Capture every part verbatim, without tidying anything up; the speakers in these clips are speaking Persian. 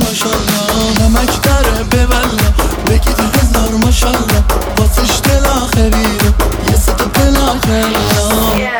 ماشالله نمک داره ببلا بگید هزار ماشالله واسش دل آخری رو یه ستا پلا کلا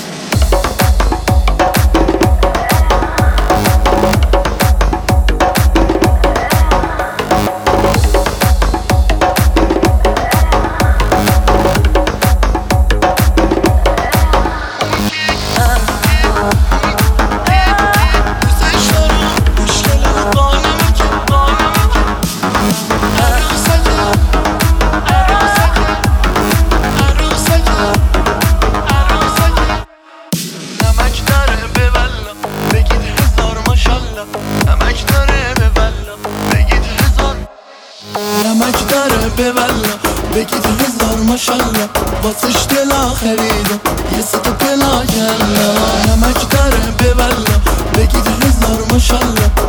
نمک داره ببلا بگید هزار ماشالله واسش دل خریده یه ستا پلا کلا نمک داره ببلا بگید هزار ماشالله